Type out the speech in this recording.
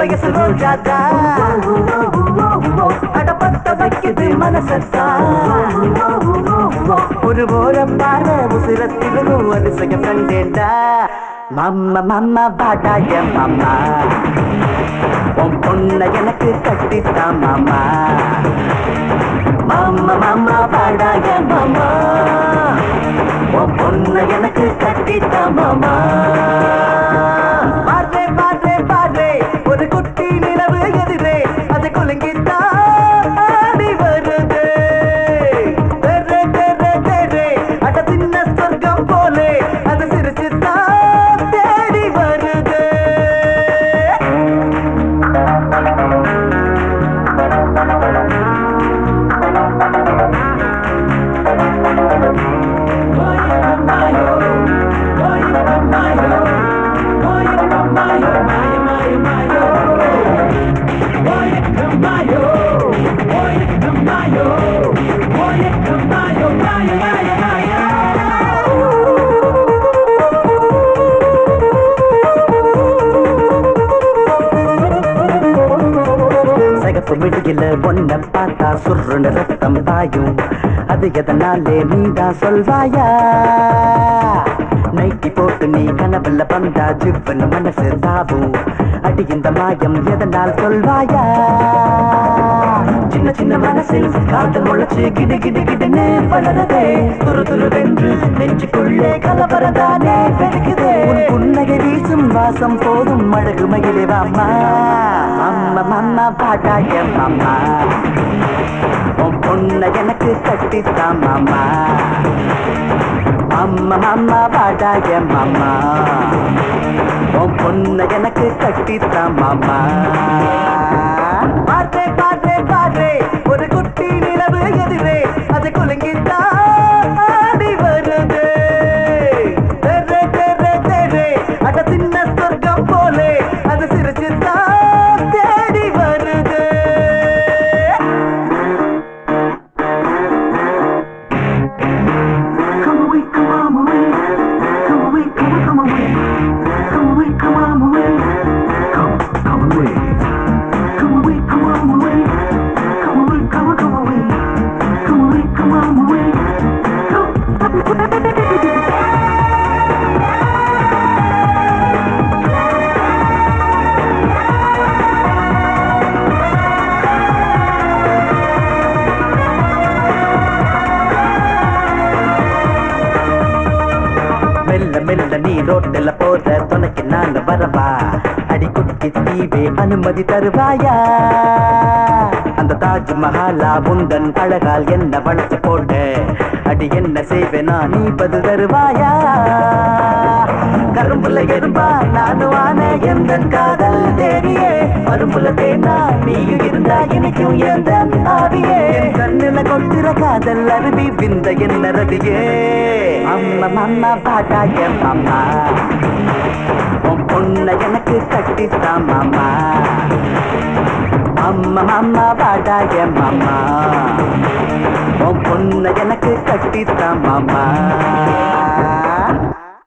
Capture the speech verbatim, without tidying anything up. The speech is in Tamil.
வயசு ரோஜாதா அடப்பட்ட வைக்குது மனசத்தா ஒரு ஓரம் பார உசிரத்திலும் அதிசயம் கண்டேண்டா மாமா மாமா பாடாய மாமா உன் பொண்ண எனக்கு கட்டித்தா மாமா மாமா மாமா பாடாய மாமா உன் பொண்ண எனக்கு கட்டித்தா மாமா பாரே பாரே பாரே ஒரு குட்டி நிலவு எதிரே அதை குலுங்கித்தா ஆடி வருது தெரே தெரே தெரே அட சின்ன சொர்க்கம் போலே அது சிரிச்சுத்தா தேடி வருது மிடியில ஒன்ன பார்த்தா சுருன்னு ரத்தம் பாயும் அது எதனாலே நீதான் சொல்வாயா நைட்டி போட்டு நீ கனவுல வந்தா ஜிவ்னு மனசு தாவும் அடி இந்த மாயம் எதனால் சொல்வாயா சின்ன சின்ன மனசில் காதல் முளைச்சு கிடு கிடு கிடுன்னு வளருதே துரு துருவென்று நெஞ்சுக்குள்ளே கலவரதானே பெருக்குதே உன் புன்னகை வீசும் வாசம் போதும் அழகு மகிழே வாமா அம்மா மாமா பாடாய மாமா உன் பொண்ண எனக்கு கட்டித்தா மாமா அம்மா மாமா பாடாய மாமா உன் பொண்ண எனக்கு கட்டித்தா மாமா பாரே பாரே பாரே ஒரு குட்டி நிலவு எதிரே அதை குலுங்கித்தா ஆடி வருது தெரே தெரே தெரே அட சின்ன சொர்க்கம் போலே அது சிரிச்சுத்தா தேடி வருது மெல்ல மெல்ல நீ ரோட்டில் போற துணைக்கு நான் வரவா அடி குட்டி தீவே அனுமதி தருவாயா அந்த தாஜ் மஹாலா உந்தன் அழகால் என்ன வளர்த்து போட்ட அடி என்ன செய்வேனா நீ பதில் தருவாயா கரும்புல எறும்பா நானும் ஆன எந்த காதல் தேடியே மரும்புல தேனா நீயும் இருந்தா இனிக்கும் எந்த ஆவியே கண்ணுல கொட்டிற காதல் அருவி விந்த என்ன ரதியே அம்மா மாமா பாடாய மாமா உன் பொண்ண எனக்கு கட்டித்தா மாமா அம்மா மாமா பாடாய மாமா உன் பொண்ண எனக்கு கட்டித்தா மாமா